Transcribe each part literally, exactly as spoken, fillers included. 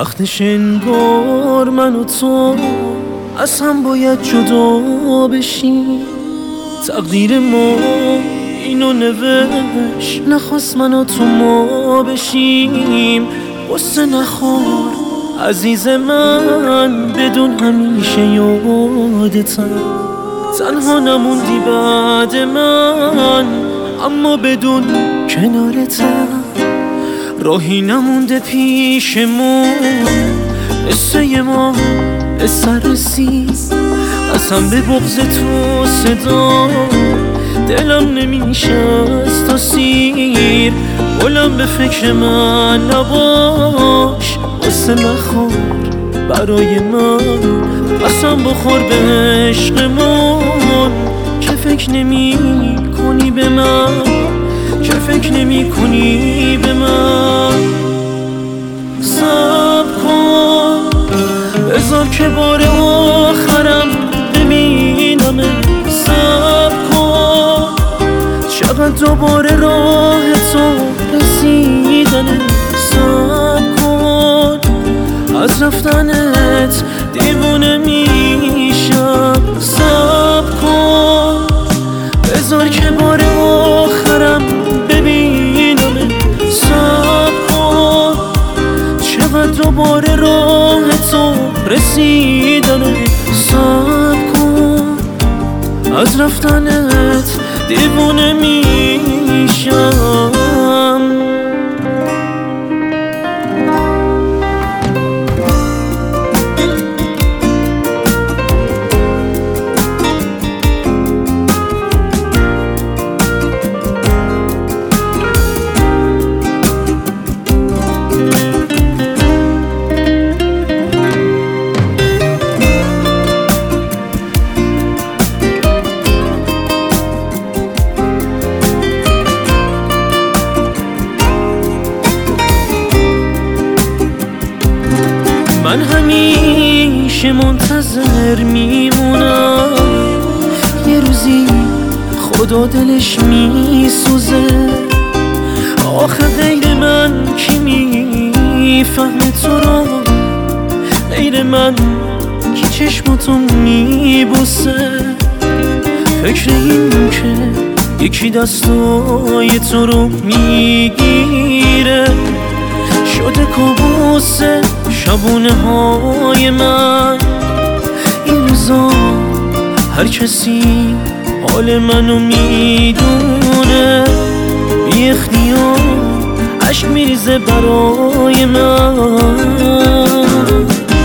وقتش انگار من و تو از هم باید جدا بشیم. تقدیر ما اینو نوشت، نخواست من و تو ما بشیم. قصه نخور عزیز من، بدون همیشه یادتم. تنها نموندی بعد من، اما بدون کنارتم. راهی نمونده پیشمون، قصه ما به سر رسید. قسم به بغض تو صدا، دلم نمیشه از تو سیر. گلم به فکر من نباش، قصه نخور برای من. قسم بخور به عشقمون، که فکر نمی کنی به من، که فکر نمی کنی به من. صبر کن بذار که بار آخرم ببینم. صبر کن چقدر دوباره راه تو رسیدنه. صبر کن از رفتنت دیوونه میشم. صبر کن بذار که بار آخرم ببینم. صبر کن چقدر دوباره راه تو رسیدنه. صبر کن از رفتنت دیوونه میشم. من همیشه منتظر میمونم، یه روزی خدا دلش میسوزه. آخه غیر من کی میفهمه تو رو؟ غیر من کی چشماتو میبوسه؟ فکر این که یکی دستای تو رو میگیره شده کابوس شبونه های من. این روزا هر کسی حال منو میدونه، بی اختیار عشق میریزه برای من.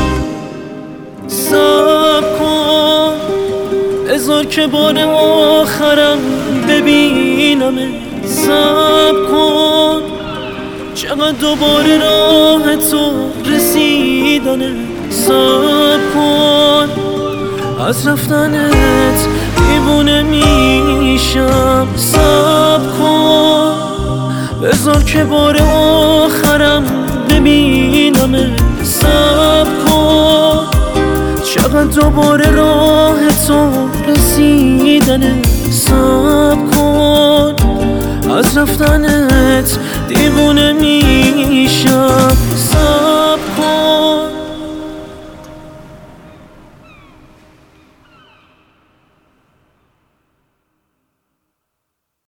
صبر کن بذار که بار آخرم ببینم. صبر کن چقدر دوباره راه تو رسیدنه. صبر کن از رفتنت دیوونه میشم. صبر کن بذار که بار آخرم ببینم. صبر کن چقدر دوباره راه تو رسیدنه. صبر کن از رفتنت دیوونه میشم.